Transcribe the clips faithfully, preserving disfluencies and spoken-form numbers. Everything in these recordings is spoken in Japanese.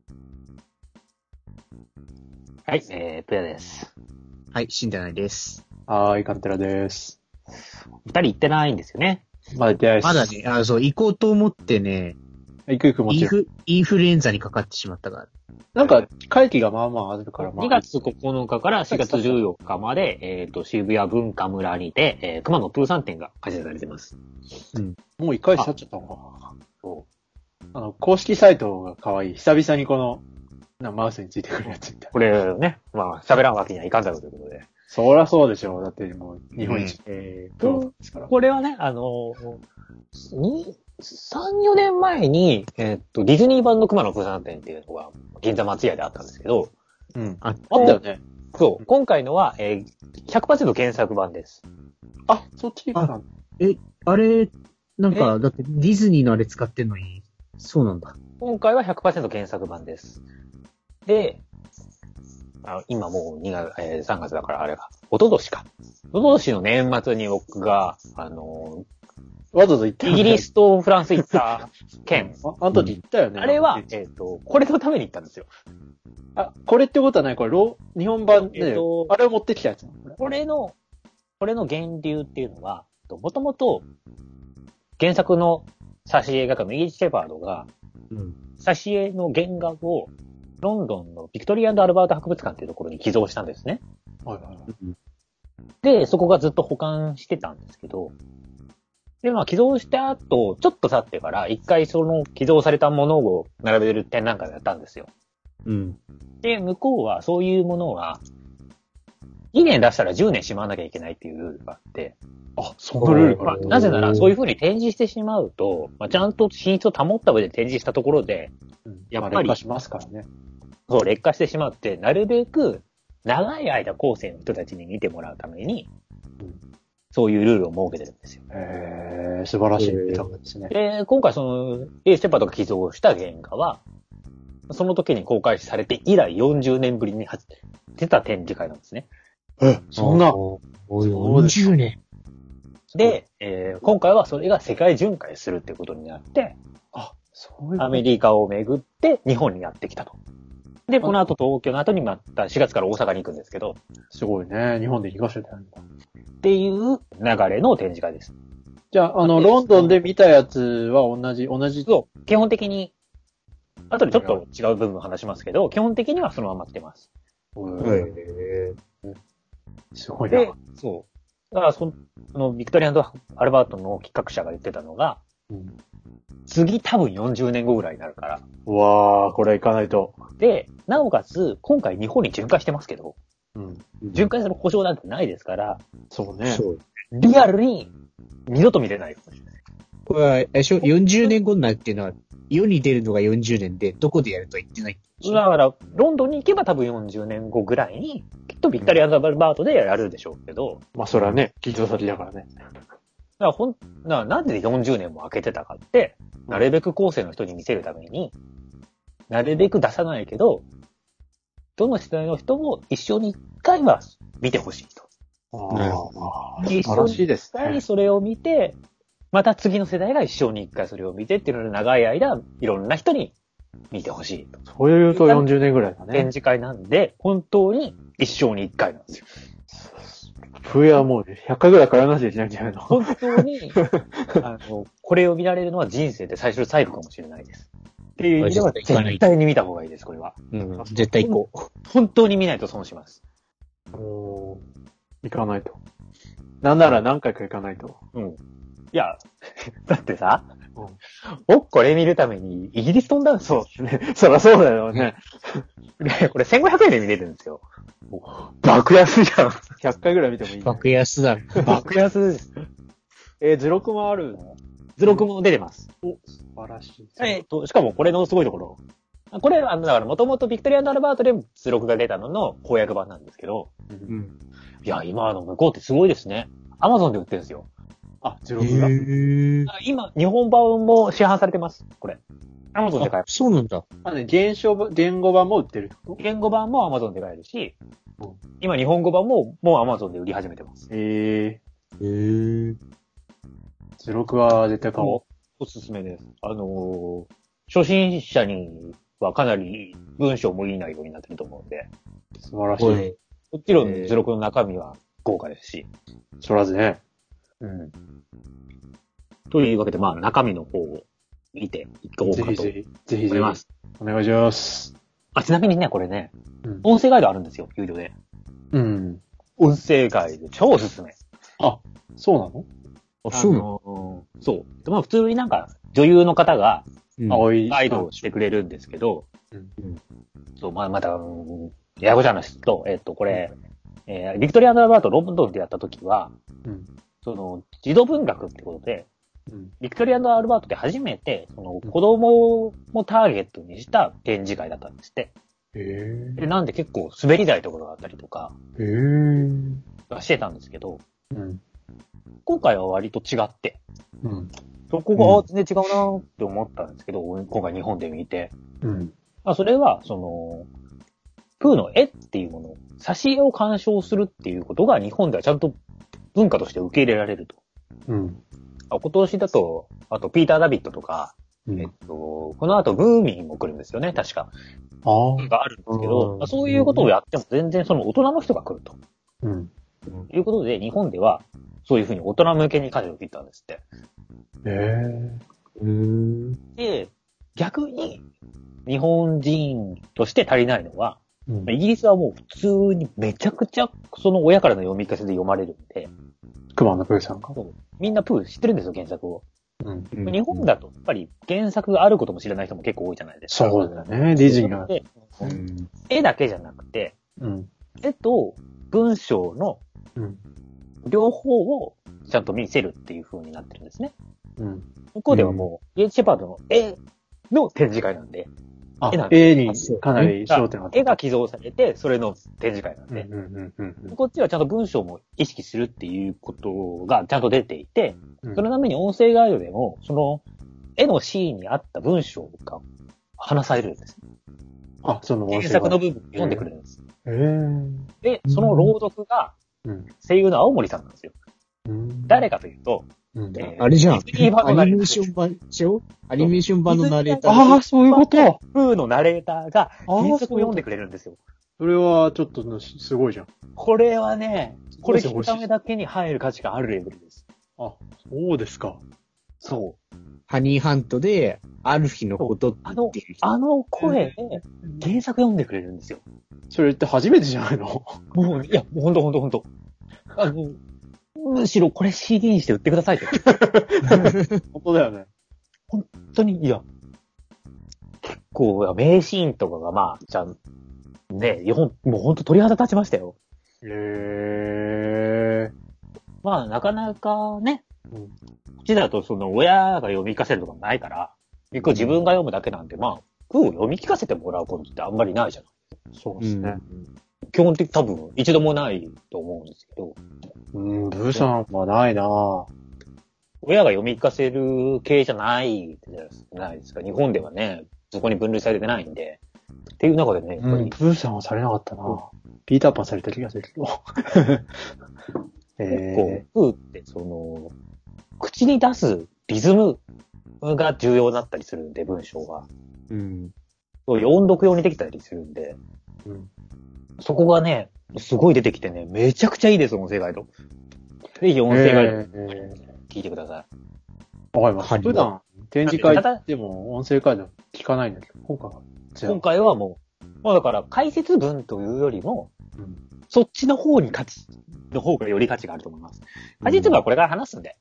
はい、えー、プヤです。 はい、死んでないです。 はーい、カンテラです。 二人行ってないんですよね。 まだ行ってないです。 まだね、あ、そう、行こうと思ってね、 行く行くもちろん。 インフ、インフルエンザにかかってしまったから。 なんか、会期がまあまああるから、まあ。 にがつここのかからしがつじゅうよっかまで、えっと、渋谷文化村にて、えー、熊野プーさん展が開催されています。 うん。 もう一回しちゃっちゃったのかな。 そう。 あの、公式サイトが可愛い。久々にこの、なマウスについてくるやつみたいな。 これね、まあ、喋らんわけにはいかんだろうということで。 そりゃそうでしょう。だってもう、日本一、 うん、 えー、プロですから。 これはね、あの、に、さん、よねんまえに、えっと、ディズニー版の熊野プーさん展っていうのが、銀座松屋であったんですけど、 うん。 あ、 あったよね。 そう。今回のは、えー、ひゃくパーセント 原作版です。 あ、そっちか。 え、あれ、なんか、だってディズニーのあれ使ってんのに、そうなんだ。 今回は ひゃくパーセント 原作版です。で、あ今もうにがつ、えー、さんがつだからあれか。おととしか。おととしの年末に僕が、あのー、わざわざ行ったよね。 イギリスとフランス行った件。 あ、あの時行ったよね。 あれは、えっ、ー、と、これのために行ったんですよ。 あ、これってことはないこれ、ロ日本版で、えっと、あれを持ってきたやつなのこれ。 これの、これの源流っていうのは、もともと、原作の挿絵画家のイーチ・シェパードが、うん、挿絵の原画を、ロンドンのビクトリア&アルバート博物館っていうところに寄贈したんですね。 はいはいはい。 で、そこがずっと保管してたんですけど、で、まあ寄贈した後、ちょっと経ってから、一回その寄贈されたものを並べる展覧会をやったんですよ。 うん。 で、向こうはそういうものは、にねん出したらじゅうねんしまわなきゃいけないっていうルールがあって、 あ、そのルールがある、 まあ、なぜなら、そういう風に展示してしまうと、まあ、ちゃんと品質を保った上で展示したところで、 うん、 やっぱり、 まあ、劣化しますからね。 そう、劣化してしまって、なるべく、長い間後世の人たちに見てもらうために、うん、そういうルールを設けてるんですよ。 へー、素晴らしい見た目ですね。 で、今回その、エーステッパーとか寄贈した原画は、その時に公開されて以来よんじゅうねんぶりに出た展示会なんですね。 え、そんな、 よんじゅうねん。で、えー、今回はそれが世界巡回するっていうことになって、 あ、そういう。 アメリカを巡って日本にやってきたと。で、この後東京の後にまたしがつから大阪に行くんですけど。 すごいね。日本で行かせてたんだ。 っていう流れの展示会です。 じゃあ、あの、ロンドンで見たやつは同じ、同じ。 そう。基本的に、後でちょっと違う部分話しますけど、基本的にはそのまま来てます。 へー。すごいな。 で、そう。だからその、ビクトリア&アルバートの企画者が言ってたのが、うん、次多分よんじゅうねんごぐらいになるから。 うわー、これ行かないと。 で、なおかつ、今回日本に巡回してますけど、うん、巡回する保証なんてないですから、 そうね。 そう。リアルに二度と見れないかもしれない。 これは、あれでしょ ?よんじゅうねんごになるっていうのは、世に出るのがよんじゅうねんで、どこでやるとは言ってない。 だから、ロンドンに行けば多分よんじゅうねんごぐらいに、きっとビクトリア・アルバートでやるでしょうけど。 まあ、それはね、寄贈先だからね。 だからほん、だからなんでよんじゅうねんも空けてたかって、なるべく後世の人に見せるために、なるべく出さないけど、どの世代の人も一生に一回は見てほしいと。 ああ、 一生に一回それを見て、また次の世代が一生に一回それを見てっていうので長い間、いろんな人に見てほしいと。 そういうとよんじゅうねんぐらいだね。 展示会なんで、本当に一生に一回なんですよ。 冬はもうひゃっかいぐらい通わなきゃいけないんじゃないの？ 本当に、あの、これを見られるのは人生で最初で最後かもしれないです。っていう意味では絶対に見た方がいいです、これは。 うん、絶対行こう。本当に見ないと損します。 おー、行かないと。なんなら何回か行かないと。 うん。いや、だってさ、うん、僕これ見るためにイギリス飛んだんですよ。 そうですね。そりゃそうだよね。 これせんごひゃくえんで見れるんですよ。爆安じゃん。 ひゃっかいぐらい見てもいい、ね。 爆安だ。 爆安です。 えー、図録もあるの？ 図録も出てます。 お、素晴らしい。 えっと、しかもこれのすごいところ。これ、あの、だからもともとビクトリア&アルバートで図録が出たのの翻訳版なんですけど。うん。いや、今の向こうってすごいですね。アマゾンで売ってるんですよ。 あ、図録が、 へー、 今、日本版も市販されてます。これ。アマゾンで買える。 そうなんだ。 あ、ね、原書版、言語版も売ってるってこと？ 言語版もアマゾンで買えるし、うん、今日本語版ももうアマゾンで売り始めてます。 へえ。へー。 図録は絶対買おう。 おすすめです。あのー、初心者にはかなり文章もいい内容になってると思うんで。 素晴らしい。 もちろん図録の中身は豪華ですし。 そらずね。 うん。というわけで、まあ中身の方を見ていこうかと思います。ぜひぜひ、ぜひぜひ。 お願いします。 あ、ちなみにね、これね、うん、音声ガイドあるんですよ、有料で。 うん。 音声ガイド超おすすめ。 あ、そうなの？ あ、そうなの？そう。まあ普通になんか女優の方が、うん、ガイドをしてくれるんですけど、うん、そう、まあまた、うん、ややこしい話と、えっと、これ、うん、えー、ビクトリア・アルバートロンドンでやった時は、うん、その、児童文学ってことで、うん、ビクトリア・アルバートで初めて、その、子供もターゲットにした展示会だったんですって。へー。で、なんで結構滑り台とかがあったりとか、へー。してたんですけど、うん、今回は割と違って、うん、そこが全然違うなって思ったんですけど、うん、今回日本で見て、うん、あ、それは、その、プーの絵っていうもの、挿絵を鑑賞するっていうことが日本ではちゃんと文化として受け入れられると。うん、今年だと、あとピーター・ダビッドとか、うん、えっと、この後ムーミンも来るんですよね、確か。ああ。があるんですけど、まあ、そういうことをやっても全然その大人の人が来ると。うん。ということで、日本では、そういうふうに大人向けに舵を切ったんですって。へえ。うーん。で、逆に、日本人として足りないのは、うん、イギリスはもう普通にめちゃくちゃ、その親からの読み聞かせで読まれるんで。 熊野プーさんか。 そう。みんなプー知ってるんですよ、原作を。うん、日本だと、やっぱり原作があることも知らない人も結構多いじゃないですか。 そうだよね、ディズニーが。 うん、絵だけじゃなくて、うん、絵と文章の両方をちゃんと見せるっていう風になってるんですね。うん、ここではもう、ゲイチェパードの絵の展示会なんで、 あ、絵なんで絵にかなり焦点があった。 絵が寄贈されて、それの展示会なんで、うんうんうんうん、こっちはちゃんと文章も意識するっていうことがちゃんと出ていて、うん、そのために音声ガイドでも、その絵のシーンに合った文章が話されるんです。 あ、その原作の部分を読んでくれるんです。へー。で、その朗読が、声優の青森さんなんですよ。うん、誰かというと、 うんえー、あれじゃん。アニメーション版でしょ？アニメーション版のナレーター。 ああ、そういうこと。 プーのナレーターが原作を読んでくれるんですよ。 それはちょっとすごいじゃん。 これはね、これ聞くためだけに入る価値があるレベルです。 あ、そうですか。 そう。 ハニーハントで、ある日のことって言ってる人。あの、あの声で原作読んでくれるんですよ。 それって初めてじゃないの？ もう、いや、もうほんとほんとほんと。あの、むしろこれ シーディー にして売ってくださいと。 本当だよね。 本当に、いや、結構、名シーンとかがまあ、じゃん、ね、もうほんと鳥肌立ちましたよ。へー。まあ、なかなかね、うん、こっちだとその親が読み聞かせるとかないから、結構自分が読むだけなんで、まあ、プーを読み聞かせてもらうことってあんまりないじゃないですか。 そうですね。 うん基本的に多分一度もないと思うんですけど。 うん、ブーさんはないなぁ。 親が読み聞かせる系じゃないじゃないですか。日本ではね、そこに分類されてないんで。っていう中でね、やっぱり。うん、 ブーさんはされなかったなぁ。ピーターパンされた気がするけど。 えー、プーってその、口に出すリズムが重要だったりするんで、文章が。うん。音読用にできたりするんで。うんそこがね、すごい出てきてね、めちゃくちゃいいです、音声ガイド。ぜひ音声ガイド、聞いてください。わかります。普段、展示会でも音声ガイド聞かないんだけど、今回は。 今回はもう、まあだから解説文というよりも、うん、そっちの方に価値、の方がより価値があると思います。解説文はこれから話すんで。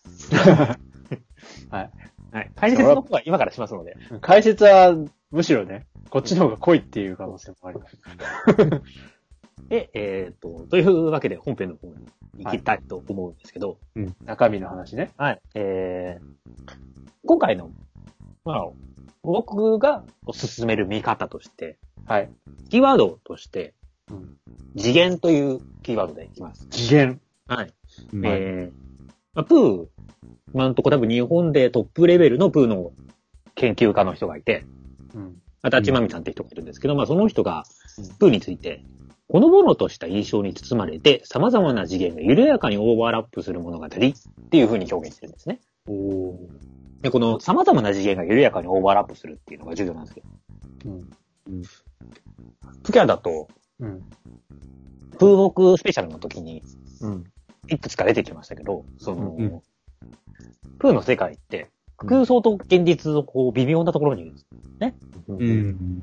はい。はい。解説の方は今からしますので。 解説は、むしろね、こっちの方が濃いっていう可能性もあります。 で、えっ、ー、と、というわけで本編の方に行きたいと思うんですけど、はいうん、中身の話ね。 はい。えー、今回の、まあ、僕が進める見方として、はい。キーワードとして、うん、次元というキーワードでいきます。 次元はい。うん、えー、まあ、プー、今のところ多分日本でトップレベルのプーの研究家の人がいて、うん。あたちまみさんって人がいるんですけど、まあその人が、プーについて、ほのぼのとした印象に包まれて、様々な次元が緩やかにオーバーラップする物語っていう風に表現してるんですね。おでこの様々な次元が緩やかにオーバーラップするっていうのが重要なんですよ。 うん。うん。 プキャだと、うん。プーボクスペシャルの時に、うん。いくつか出てきましたけど、その、うん、プーの世界って、空想と現実のこう微妙なところにいるんですね。うん。うん、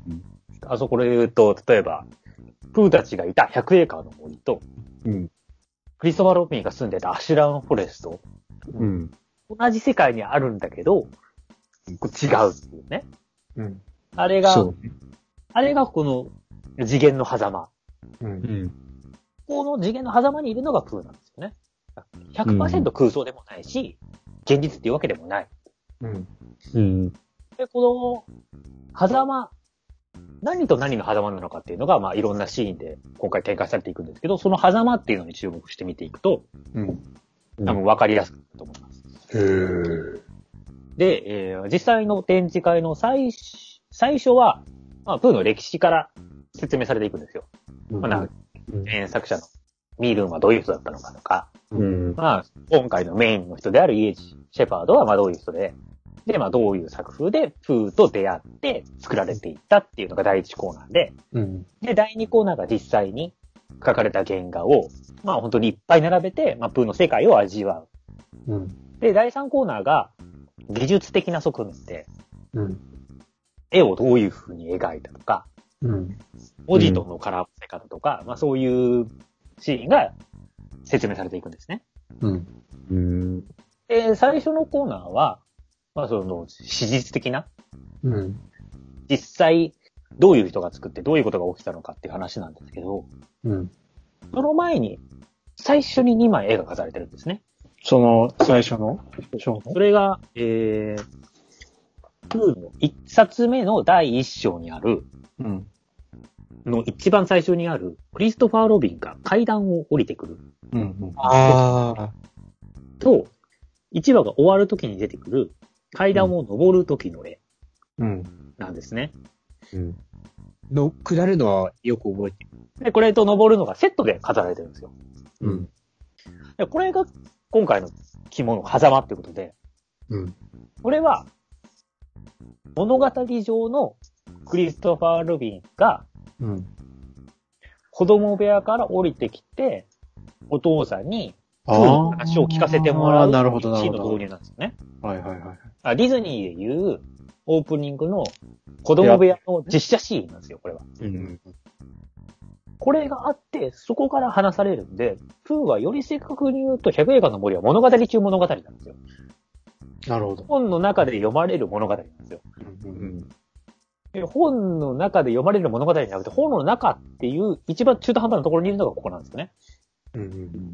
あそこで言うと、例えば、プーたちがいたひゃくエーカーの森と、うん。クリストファー・ロビンが住んでたアシュランフォレスト。うん。同じ世界にあるんだけど、違うっていうね。うん。あれが、あれがこの次元の狭間。うん。この次元の狭間にいるのがプーなんですよね。ひゃくパーセント 空想でもないし、現実っていうわけでもない。うん。うん。で、この狭間、何と何の狭間なのかっていうのが、まあいろんなシーンで今回展開されていくんですけど、その狭間っていうのに注目して見ていくと、うん。多分分かりやすくなると思います。へー。で、えー、実際の展示会の最、最初は、まあ、プーの歴史から説明されていくんですよ。うん、まあ、原作者のミールンはどういう人だったのかとか、うん、まあ、今回のメインの人であるイエジ・シェパードはまあどういう人で、で、まあどういう作風でプーと出会って作られていったっていうのが第一コーナーで、うん、で、第二コーナーが実際に描かれた原画を、まあ本当にいっぱい並べて、まあプーの世界を味わう。うん、で、第三コーナーが技術的な側面で、うん、絵をどういう風に描いたとか、うん、文字との絡ませ方とか、まあそういうシーンが説明されていくんですね。うん。うん、で、最初のコーナーは、まあその、史実的な、うん、実際、どういう人が作ってどういうことが起きたのかっていう話なんですけど、うん、その前に、最初ににまい絵が飾られてるんですね。 その、最初のそれが、えー、プーの一冊目の第一章にある、うん、の一番最初にある、クリストファー・ロビンが階段を降りてくる。うんうん、ああ。と、一話が終わるときに出てくる、階段を登るときの絵。うん。なんですね。 うん。の、下るのはよく覚えてる。 で、これと登るのがセットで飾られてるんですよ。うん。で、これが今回の着物、狭間ってことで。うん。これは、物語上のクリストファー・ロビンが、うん。子供部屋から降りてきて、お父さんに、プーの話を聞かせてもらう。 なるほど、なるほど。 の導入なんですよね。 はいはいはい。 あ、ディズニーでいうオープニングの子供部屋の実写シーンなんですよ、これは。うん。これがあって、そこから話されるんで、プーはより正確に言うと、百映画の森は物語中物語なんですよ。 なるほど。 本の中で読まれる物語なんですよ。うんうんうん、本の中で読まれる物語じゃなくて、本の中っていう一番中途半端なところにいるのがここなんですよね。うんうん、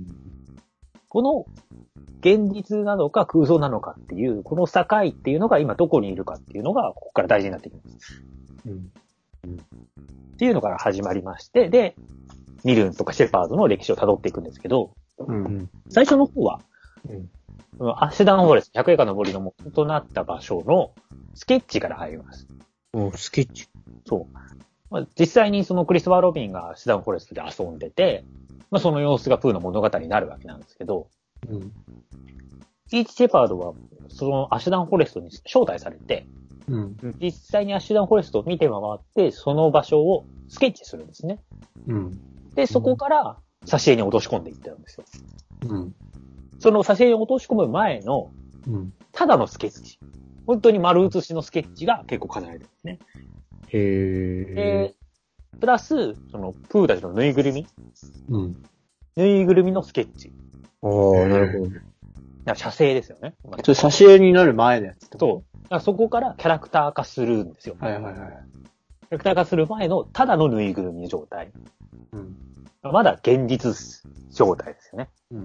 この現実なのか空想なのかっていう、この境っていうのが今どこにいるかっていうのが、ここから大事になってきます。うんうん、っていうのから始まりまして、で、ミルンとかシェパードの歴史を辿っていくんですけど、うん、最初の方は、うん、アッシュダウンフォレスト、百映画の森の元となった場所のスケッチから入ります。 おスケッチそう。まあ、実際にそのクリストファー・ロビンがアッシュダウンフォレストで遊んでて、まあ、その様子がプーの物語になるわけなんですけど、うん、イーチ・シェパードはそのアッシュダウンフォレストに招待されて、うん、実際にアッシュダウンフォレストを見て回って、その場所をスケッチするんですね。うん、で、そこから挿絵に落とし込んでいってるんですよ。うん、その挿絵に落とし込む前の、うん、ただのスケッチ。本当に丸写しのスケッチが結構飾られてるんですね。へー。で、プラス、その、プーたちのぬいぐるみ。うん。ぬいぐるみのスケッチ。 ああ、なるほど。写生ですよね。 それ挿絵になる前のやつ。 そう。そこからキャラクター化するんですよ。はいはいはい。キャラクター化する前のただのぬいぐるみ状態。うん。まだ現実状態ですよね。うん。うん。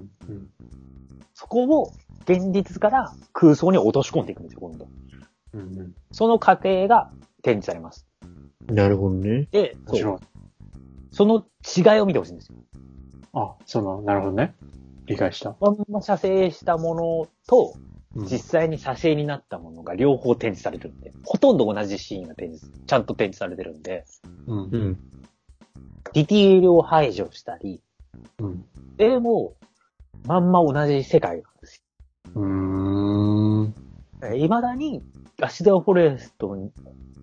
そこを現実から空想に落とし込んでいくんですよ、今度。うんうん。その過程が展示されます。 なるほどね。 で、そう。その違いを見てほしいんですよ。 あ、その、なるほどね。理解した。 まんま写生したものと、うん、実際に写生になったものが両方展示されるんで、ほとんど同じシーンが展示、ちゃんと展示されてるんで、うん。うん、ディティールを排除したり、うん。でも、まんま同じ世界なんですよ。うーん。未だに、アッシュダウンフォレスト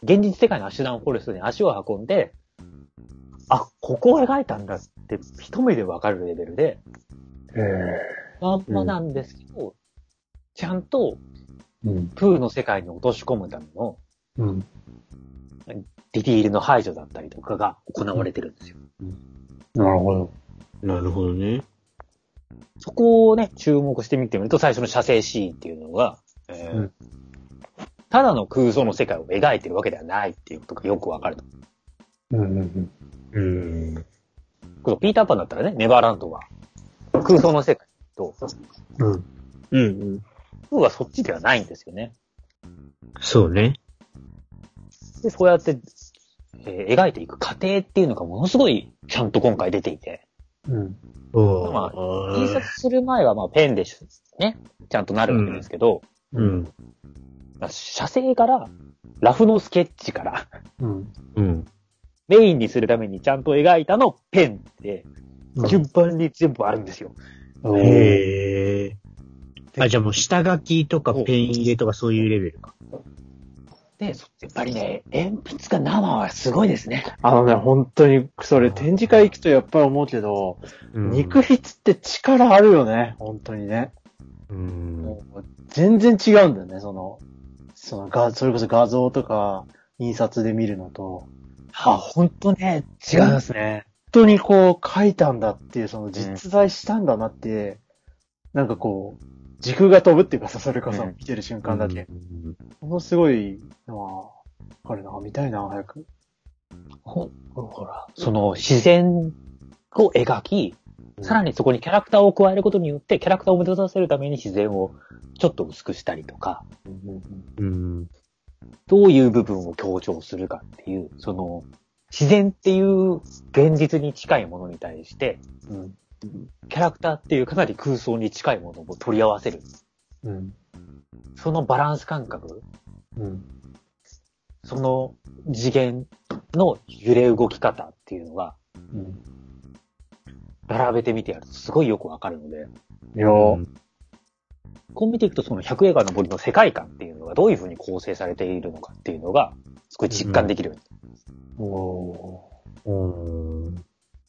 現実世界のアシュダンフォレストに足を運んで、あ、ここを描いたんだって一目でわかるレベルで、 へー。 まんまなんですけど、うん、ちゃんと、 うん、 プーの世界に落とし込むための、 うん、 ディティールの排除だったりとかが行われてるんですよ。 うん、なるほど。 なるほどね。 そこをね、注目してみてみると、最初の写生シーンっていうのが、えーうん、ただの空想の世界を描いてるわけではないっていうことがよくわかると。 うんうんうん。 うん。ピーターパンだったらね、ネバーランドは空想の世界と、 うん。うんうん。 プーはそっちではないんですよね。 そうね。 で、そうやって、えー、描いていく過程っていうのがものすごいちゃんと今回出ていて。 うん。 まあ、印刷する前はまあペンでね、ちゃんとなるわけですけど、 うん。うん、 写生からラフのスケッチから、 うん。 うん。 メインにするためにちゃんと描いたのペンで、順番に全部あるんですよ。 うん、へー。あ、じゃあもう下書きとかペン入れとかそういうレベルか。 で、やっぱりね、鉛筆が生はすごいですね。 あのね、本当に、それ展示会行くとやっぱり思うけど、うん、肉筆って力あるよね、本当にね。 うん、 もう全然違うんだよね、その、そのが、それこそ画像とか印刷で見るのと。 あ、本当ね、違いますね。 本当にこう書いたんだっていう、その実在したんだなって、うん、なんかこう、時空が飛ぶっていうかさ、それこそ見てる瞬間だけ。ものすごいのは、わかるな、見たいな、早く。 ほ、ほら、その自然を描き、うん、さらにそこにキャラクターを加えることによって、キャラクターを目立たせるために自然をちょっと薄くしたりとか、 うん、 どういう部分を強調するかっていう、その、自然っていう現実に近いものに対して、うん、キャラクターっていうかなり空想に近いものを取り合わせる。 うん、 そのバランス感覚、 うん、 その次元の揺れ動き方っていうのが、うん、並べてみてやるとすごいよくわかるので。 いやー、うん、 こう見ていくとその百映画の森の世界観っていうのがどういう風に構成されているのかっていうのが、すごい実感できるように。うん、おー。おー。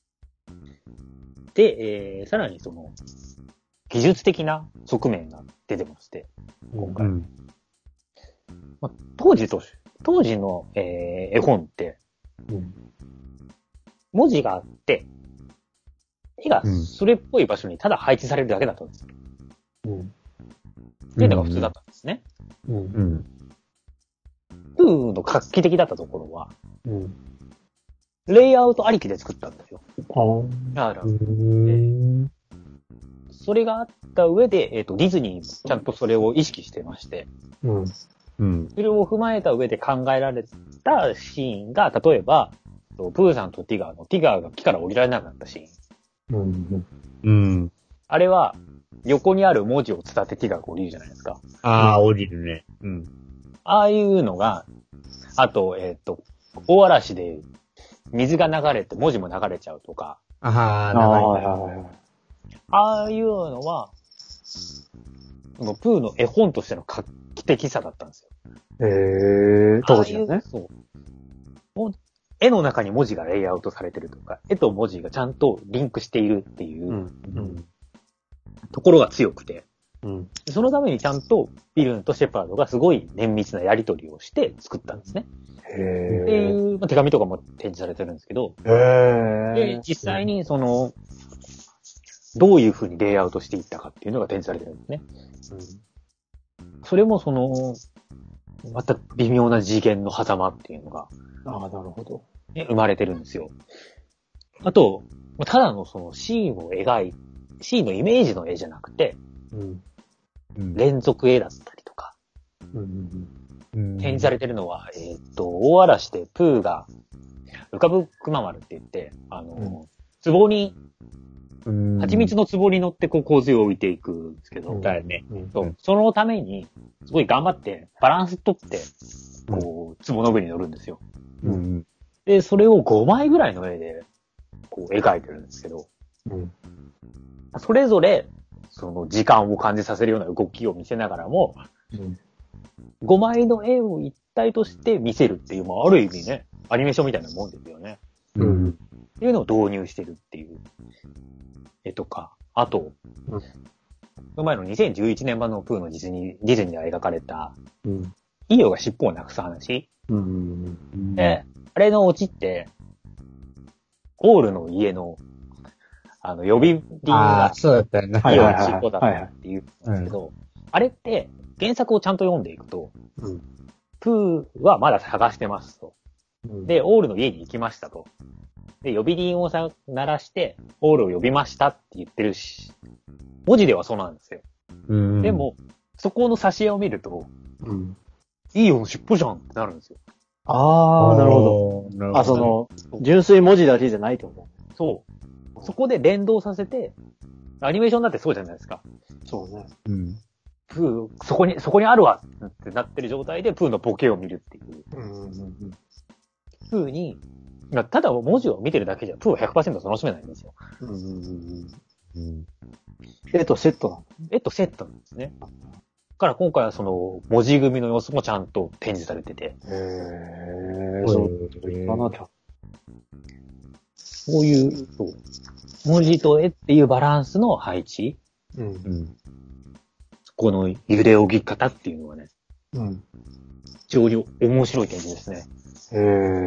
で、えー、さらにその、技術的な側面が出てまして、今回。うんまあ、当時と、当時の、えー、絵本って、うん、文字があって、絵がそれっぽい場所にただ配置されるだけだったんですよ。うん、っていうのが普通だったんですね。うんうん、プーの画期的だったところは、うん、レイアウトありきで作ったんですよ。だから、それがあった上で、えっと、ディズニーもちゃんとそれを意識してまして、うんうん、それを踏まえた上で考えられたシーンが、例えば、プーさんとティガーの、ティガーが木から降りられなくなったシーン。うんうん、あれは、横にある文字を伝ってティガーが降りるじゃないですか。 ああ、降りるね。うん。 ああいうのが、あと、えっと、大嵐で水が流れて文字も流れちゃうとか。 ああ、流れちゃう。 ああいうのは、そのプーの絵本としての画期的さだったんですよ。 へえー、当時のね。そう。 絵の中に文字がレイアウトされてるとか、絵と文字がちゃんとリンクしているっていう、うんうん、ところが強くて、うん、そのためにちゃんとビルンとシェパードがすごい綿密なやり取りをして作ったんですね。へー。っていう、まあ、手紙とかも展示されてるんですけど、へー。で、実際にその、どういう風にレイアウトしていったかっていうのが展示されてるんですね。うん、それもその、また微妙な次元の狭間っていうのが、 ああ、なるほど。 ね、生まれてるんですよ。あと、ただのそのシーンを描い、シーンのイメージの絵じゃなくて、うん、連続絵だったりとか、うんうん、展示されてるのは、えっと、大嵐でプーが浮かぶくま丸って言って、あの、うん、壺に、蜂蜜の壺に乗ってこう洪水を置いていくんですけど、だよね、うんそう。そのために、すごい頑張ってバランス取って、こう、壺の上に乗るんですよ。うん、で、それをごまいぐらいの絵で、こう、描いてるんですけど、うん、それぞれ、その時間を感じさせるような動きを見せながらも、うん、ごまいの絵を体として見せるっていう、まあ、ある意味ね、アニメーションみたいなもんですよね。 うん。 っていうのを導入してるっていう絵とか、あと、うん、その前のにせんじゅういちねん版のプーのディズニー、ディズニーが描かれた、うん、イオが尻尾をなくす話。うん、で、あれのオチって、オールの家の、あの、呼び鈴が、 そうだったよね。 イオの尻尾だったっていうんですけど、あれって、原作をちゃんと読んでいくと、うん、プーはまだ探してますと。うん、で、オールの家に行きましたと。で、呼び鈴をさ鳴らして、オールを呼びましたって言ってるし、文字ではそうなんですよ。うん、でも、そこの挿絵を見ると、うん、イオの尻尾じゃんってなるんですよ。 あー、なるほど。あ、その、純粋文字だけじゃないってこと？ そう。そこで連動させて、アニメーションだってそうじゃないですか。 そうね。うん。 プー、そこに、そこにあるわってなってる状態でプーのボケを見るっていう。うんうんうん、プーに、ただ文字を見てるだけじゃ、プーは ひゃくパーセント 楽しめないんですよ。うんうんうんうん。絵とセットなの？ 絵とセットなんですね。だから今回はその、文字組みの様子もちゃんと展示されてて。へー。そう、言わなきゃ。 そういう、そう。文字と絵っていうバランスの配置。うん。うん、この揺れ動き方っていうのはね。うん。非常に面白い展示ですね。へ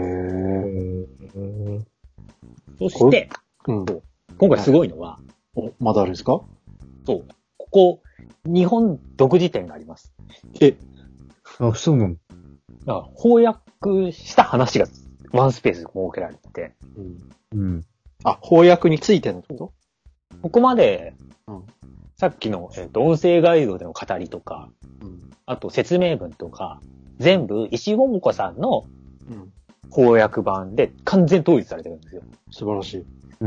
ー。そして、うん、今回すごいのは、 お、まだあるんですか？ そう。ここ、日本独自展があります。 え、あ、そうなの？ だから翻訳した話がワンスペース設けられてて。 うん。うん。あ、翻訳についてのこと？ ここまで、うん、さっきの、えーと、音声ガイドでの語りとか、うん、あと説明文とか、全部石井桃子さんの翻訳版で完全統一されてるんですよ。 素晴らしい。 うん、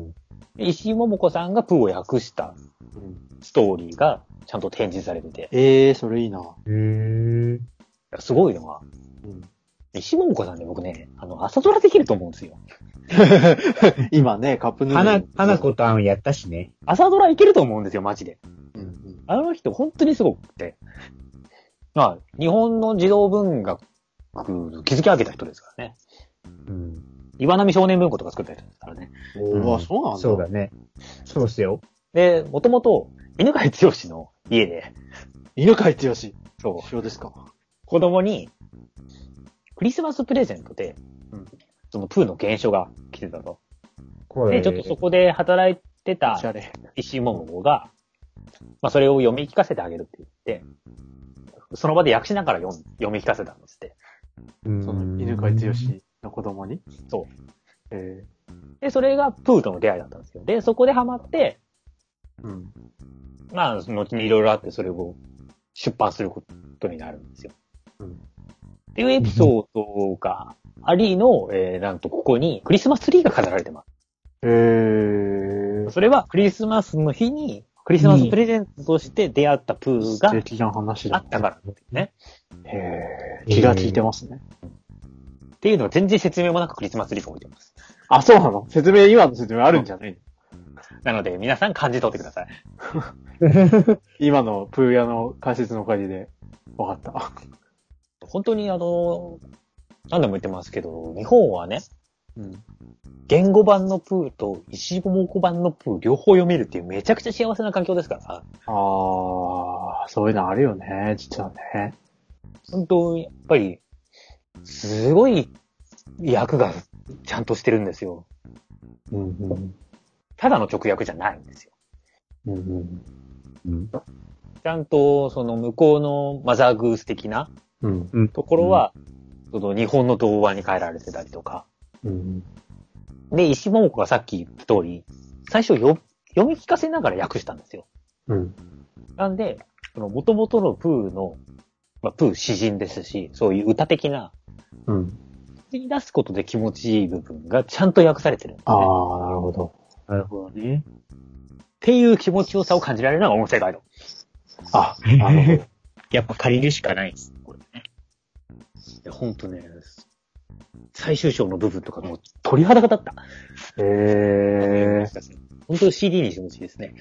石井桃子さんがプーを訳したストーリーがちゃんと展示されてて。 ええー、それいいな。へー。すごいのは、うん、石井桃子さんね、僕ね、あの、朝ドラできると思うんですよ。 今ね、カップヌードル。花、花子とあんやったしね。 朝ドラいけると思うんですよ、マジで。うんうん、あの人、本当にすごくて。まあ、日本の児童文学、築き上げた人ですからね。うん。岩波少年文庫とか作った人ですからね。 おー、そうなんだ。 そうだね。そうっすよ。 で、もともと、犬飼剛の家で。 犬飼剛。 そう。 一緒ですか。 子供に、クリスマスプレゼントで、うん、そのプーの現象が来てたと。で、ちょっとそこで働いてた石井桃子が、まあそれを読み聞かせてあげるって言って、その場で訳しながら読読み聞かせたんですって。 その犬飼剛の子供に？ そう。えー、で、それがプーとの出会いだったんですよ。で、そこでハマって、うん。まあ、後にいろいろあってそれを出版することになるんですよ。うん。っていうエピソードがありの、えー、なんとここにクリスマスツリーが飾られてます。へー。それはクリスマスの日にクリスマスプレゼントとして出会ったプーがあったからね。 へー。気が利いてますね。 っていうのは全然説明もなくクリスマスツリーが置いてます。 あ、そうなの？説明、今の説明あるんじゃないの？ なので皆さん感じ取ってください。 今のプーヤの解説のおかげで分かった。 本当にあの、何度も言ってますけど、日本はね、うん、言語版のプーと石井桃子版のプー両方読めるっていうめちゃくちゃ幸せな環境ですから。ああ、そういうのあるよね、実はね。 本当、やっぱり、すごい役がちゃんとしてるんですよ。うんうん、ただの直訳じゃないんですよ。うんうんうん、ちゃんと、その向こうのマザーグース的なところは、うん、その日本の童話に変えられてたりとか。うん、で、石桃子がさっき言った通り、最初よ読み聞かせながら訳したんですよ。うん、なんで、その元々のプーの、まあ、プー詩人ですし、そういう歌的な、うん。言い出すことで気持ちいい部分がちゃんと訳されてるんですね。 ああ、なるほど。 なるほどね。っていう気持ちよさを感じられるのが音声ガイド。 あ、なるほど。 やっぱ借りるしかないです。これね。 いや、ほんとね、最終章の部分とかもう鳥肌が立った。へー。本当に シーディー にしてほしいですね。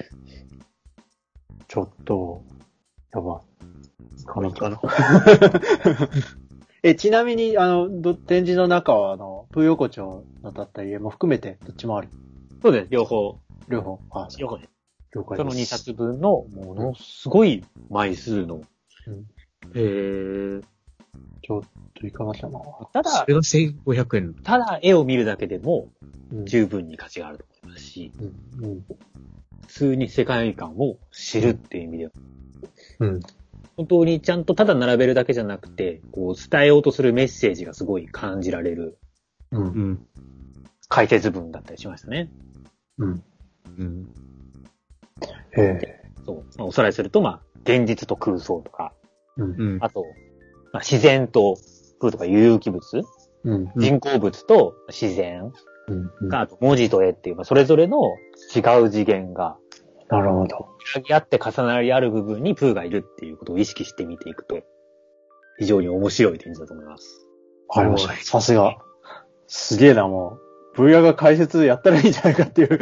ちょっと、やば。 これかな。 え、ちなみに、あの、ど展示の中は、あの、プー横丁のだった家も含めて、どっちもある。 そうです、両方。 両方。あ、 両方ね。 了解です。 そのにさつぶんの、ものすごい枚数の。 うん。 へー。 ちょっといかがしたな。 ただそ、れがせんごひゃくえん。 ただ絵を見るだけでも、 うん。 十分に価値があると思いますし、 うん。うん。 普通に世界観を知るっていう意味では、 うん。 本当にちゃんとただ並べるだけじゃなくて、こう伝えようとするメッセージがすごい感じられるうん。 ん。 解説文だったりしましたね。 うん。 うん。 へえ。 そう。まあ、おさらいすると、まあ、現実と空想とか、 うん。 うん。 あと、まあ、自然と空とか有機物、 うん。 人工物と自然うん。 が、あと文字と絵っていう、まあ、それぞれの違う次元が、 なるほど。 つなぎ合って重なりある部分にプーがいるっていうことを意識して見ていくと、非常に面白い展示だと思います。 わかりました。さすが。すげえな、もう。ブーヤが解説やったらいいんじゃないかっていう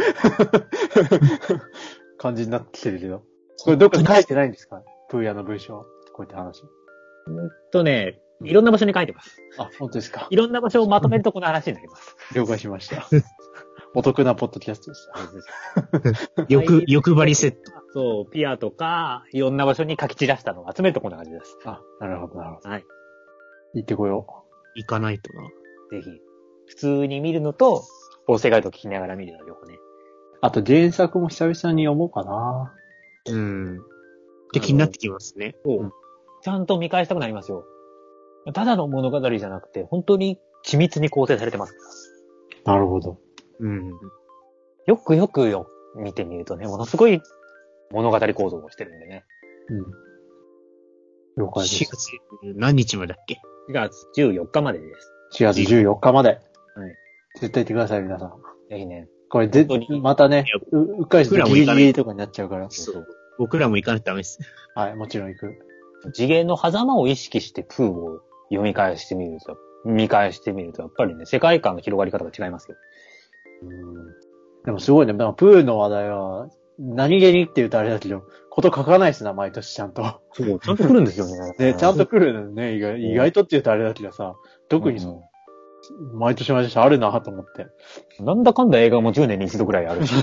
感じになってきてるけど。これどっか書いてないんですか？プーヤの文章。こういった話。 うんとね、いろんな場所に書いてます。 あ、本当ですか。 いろんな場所をまとめるとこの話になります。 了解しました。お得なポッドキャストでした。 欲、欲張りセット。 そう、ピアとか、いろんな場所に書き散らしたのを集めるとこんな感じです。 あ、なるほど、なるほど。 はい。 行ってこよ行かないとな。 ぜひ。普通に見るのと、音声ガイド聞きながら見るの両方ね。 う。あと原作も久々に読もうかな。 うん。って気になってきますね。 そう、 うんちゃんと見返したくなりますよ。ただの物語じゃなくて、本当に緻密に構成されてますかなるほど。 うん。 ら。よくよくよ、見てみるとね、ものすごい物語構造をしてるんでね。 うん。了解です。 しがつ何日までだっけ？ しがつじゅうよっかまでです。 しがつじゅうよっかまで。 はい。 絶対行ってください、皆さん。 ぜひね。 これで本当に、 またね、う、うっかりするとギリギリとかになっちゃうから。 そう。僕らも行かないとダメです。 はい、もちろん行く。 次元の狭間を意識してプーを読み返してみると、見返してみると、やっぱりね、世界観の広がり方が違いますよ。 うん。でもすごいね、まあプーの話題は、何気にって言うとあれだけど、こと書かないですな、毎年ちゃんと。 そう、ちゃんと来るんですよね。 ね、ちゃんと来るのね、意外、意外とって言うとあれだけどさ、特にその、毎年毎年あるなと思って。 なんだかんだ映画もじゅうねんに一度ぐらいあるし。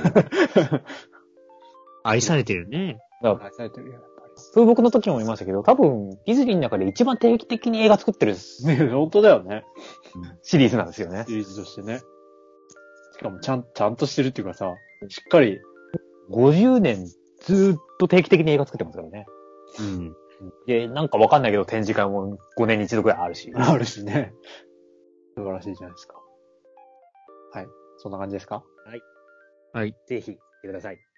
愛されてるね。 だから愛されてるよ、やっぱ風木の時も言いましたけど、多分、ディズニーの中で一番定期的に映画作ってるり。ね、本当だよね。 シリーズなんですよねシ。リーズとしてね。しかもちゃん、ちゃんとしてるっていうかさ、しっかり、 ごじゅうねんずーっと定期的に映画作ってますからね。 うん。 で、なんかわかんないけど展示会もごねんに一度ぐらいあるし。 あるしね。素晴らしいじゃないですか。はい。そんな感じですか？ はい。 ぜひ、来てください。